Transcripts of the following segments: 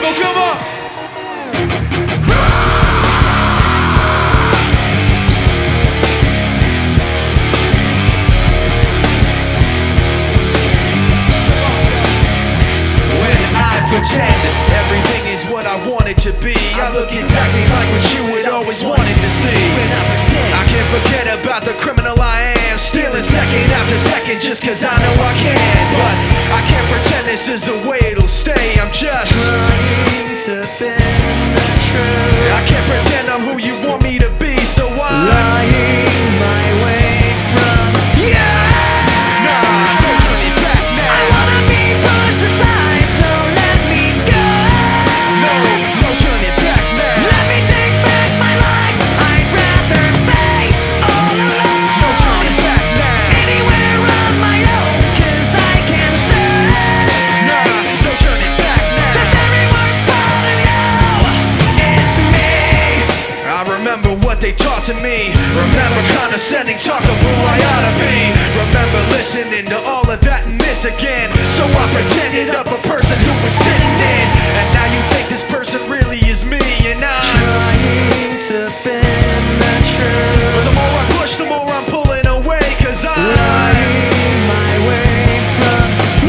come on. When I pretend everything is what I want it to be, I look exactly like what you had always wanted to see. When I pretend, I can't forget about the criminal I am, stealing second after second just cause I know I can. But I can't pretend this is the way it'll stay. I'm just trying to bend the truth. I can't pretend I'm who you want me to be, so I'm lying my way from nah, no turning back now. I wanna be pushed aside, so let me go. No turning back now. Let me take back my life. I'd rather be all alone. No turning back now. Anywhere on my own, cause I can say no turning back now. The very worst part of you is me. I remember what they taught to me. Remember condescending talk of who I ought to be. Remember listening to all of that and this again. So I pretended up a person who was fitting in. And now you think this person really is me. And I'm trying to bend the truth. But the more I push, the more I'm pulling away. Cause I'm lying my way from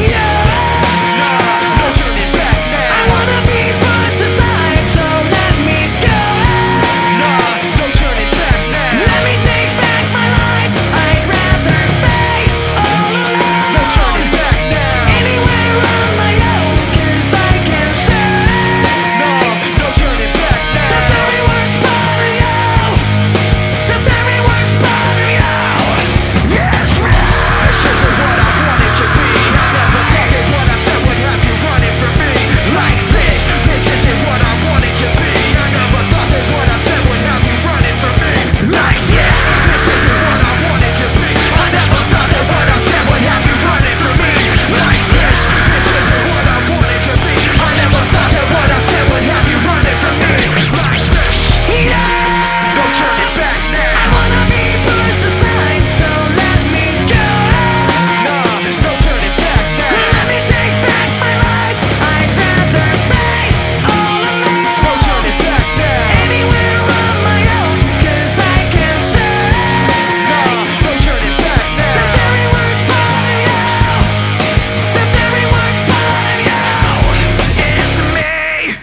no turning back now. I wanna be pushed aside, so let me go. No turning back now. Let me take back my life. I'd rather be all alone. No turning back now. Anywhere on my own, cause I can say no turning back now. The very worst part of you. The very worst part of you. Yes, this isn't what I wanted to be. I never thought that what I said would have you running from me like this. This isn't what I wanted to be. I never thought that what I said would have you running from me like this. This isn't what I wanted to be. I never thought that what I said would have you running from me like this. This isn't what I wanted to be. I never thought that what I said would have you running from me like this. No turning back now. I wanna be pushed aside, so let me go. No turning back now. Let me take back my life. I'd rather be all alone. No turning back now. Anywhere on my own, cause I can say no turning back now. The very worst part of you. The very worst part of you is me.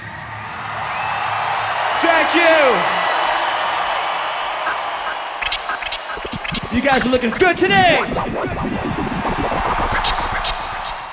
Thank you. You guys are looking good today.